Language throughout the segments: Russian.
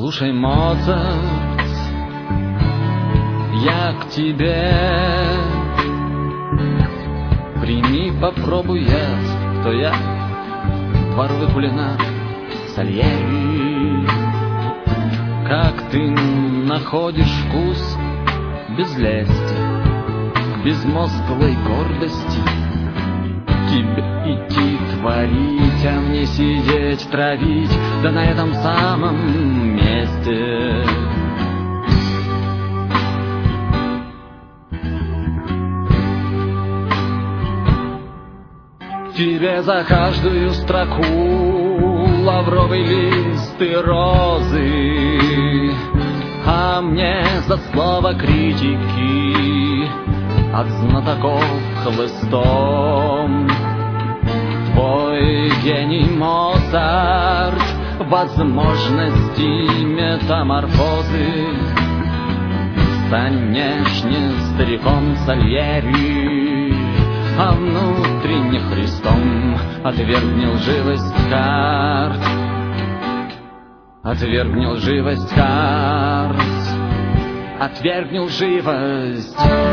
Слушай, Моцарт, я к тебе. Прими, попробуй я, кто я, дворовый кулинар Сальери. Как ты находишь вкус без лести к безмозглой гордости? Тебе идти творить, а мне сидеть травить, да на этом самом месте. Тебе за каждую строку лавровый лист и розы, а мне за слово критики от знатоков хлыстом. Твой гений Моцарт, возможности метаморфозы, станешь не стариком Сальери, а внутренне Христом. Отвергни лживость карт, отвергни лживость карт, отвергни лживость.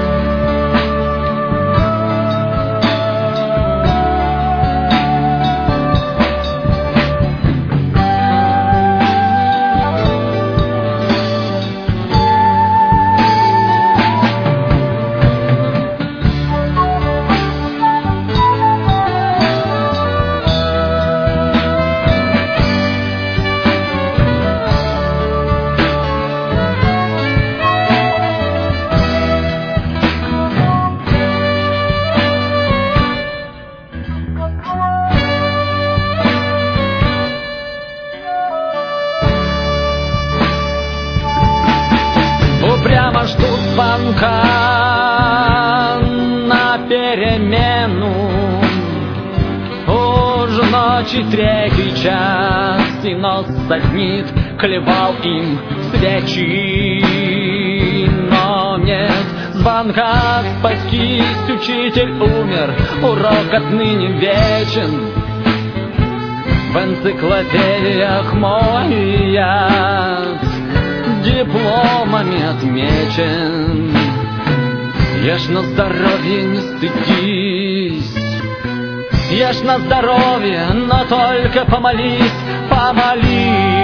Прямо жду звонка на перемену. Уж ночи третий час, и нос саднит, клевал им свечи. Но нет звонка, спастись, учитель умер, урок отныне вечен. В энциклопедиях мой яд дипломами отмечен. Ешь на здоровье, не стыдись, ешь на здоровье, но только помолись, помолись.